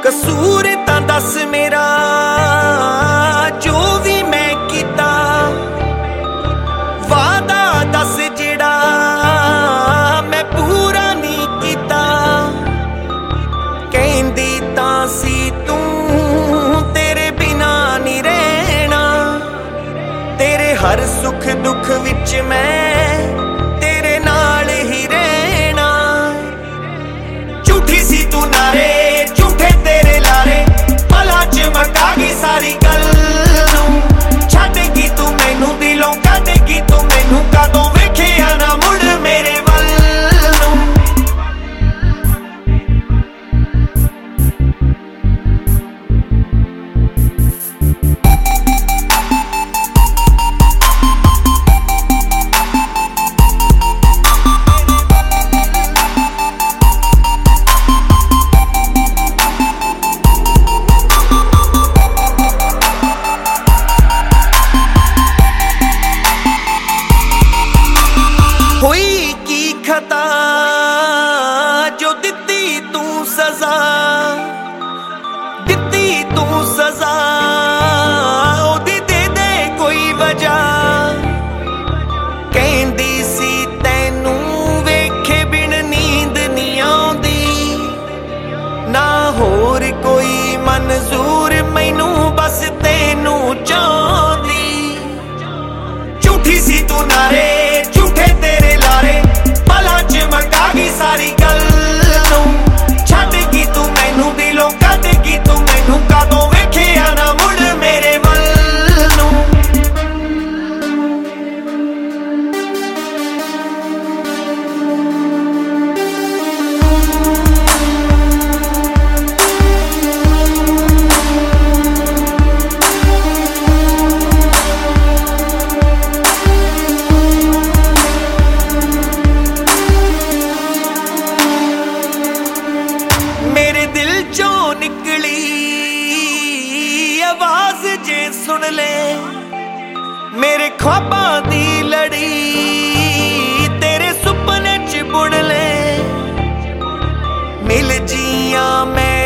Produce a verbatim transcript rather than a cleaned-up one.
कसूर तां दस मेरा जो भी मैं कीता, वादा दस जिहड़ा मैं पूरा नहीं कीता। कहंदी तां सी तू तेरे बिना नहीं रहना, तेरे हर सुख दुख विच मैं तेरे नाल ही रहना। झूठी सी तू नारे झूठे तेरे लारे, पला च मका गई सारी गल नूं। छड्डगी तू मैनू दिलों कड्डगी तू मैनू, कदों वेखिया ना मुड़ मेरे वल नूं। होई की खता जो दित्ती तू सजा, दित्ती तू सजा ओदी दे दे कोई वजह। कहंदी सी तैनू वेखे बिन नींद नहीं आउंदी, ना होर कोई मंजूर मैनू बस तैनू चाहुंदी। झूठी सी तू नारे झूठे तेरे लारे, पला च मका गई सारी गल नूं। छड्डगी तू मैनू दिलों कड्डगी तू मैनू, कदों वेखिया ना मुड़ मेरे वल नूं। मेरे दिल चों निकली आवाज जे सुन ले, मेरे ख्वाबां दी लड़ी तेरे सुपने च बुन ले। मिल जियां मैं